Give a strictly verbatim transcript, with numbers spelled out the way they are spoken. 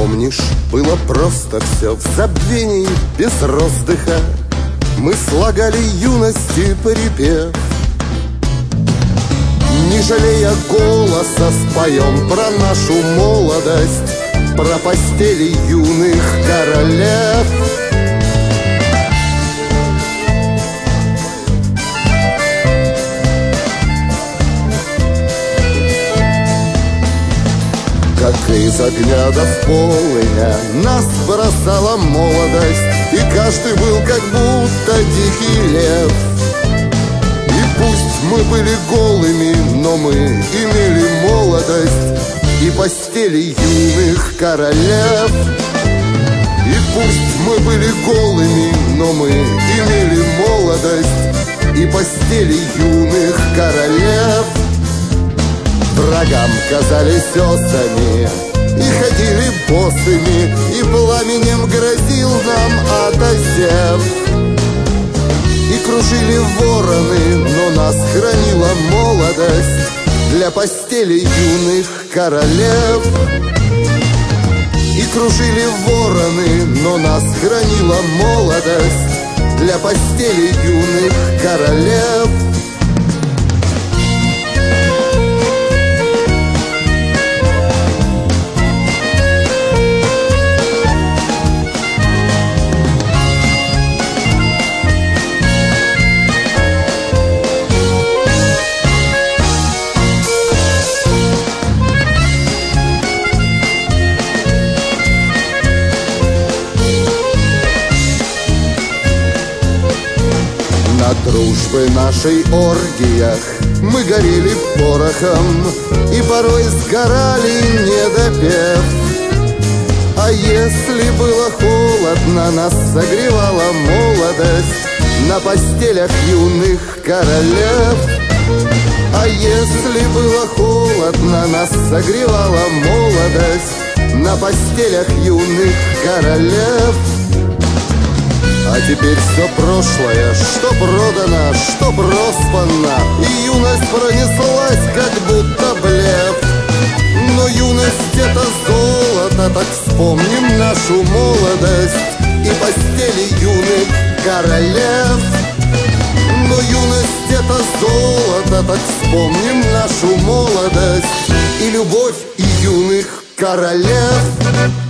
Помнишь, было просто все в забвении, без роздыха. Мы слагали юности припев. Не жалея голоса, споем про нашу молодость, про постели юных королев. Как из огня до в полыня нас бросала молодость, и каждый был как будто дикий лев. И пусть мы были голыми, но мы имели молодость и постели юных королев. И пусть мы были голыми, но мы имели молодость и постели юных королев. Врагам казались осами и ходили босыми, и пламенем грозил нам Адазев. И кружили вороны, но нас хранила молодость для постели юных королев. И кружили вороны, но нас хранила молодость для постели юных королев. На дружбы нашей оргиях мы горели порохом и порой сгорали, не допев. А если было холодно, нас согревала молодость на постелях юных королев. А если было холодно, нас согревала молодость на постелях юных королев. А теперь все прошлое, что продано, что проспано, и юность пронеслась, как будто блеф. Но юность — это золото, так вспомним нашу молодость и постели юных королев. Но юность — это золото, так вспомним нашу молодость и любовь и юных королев.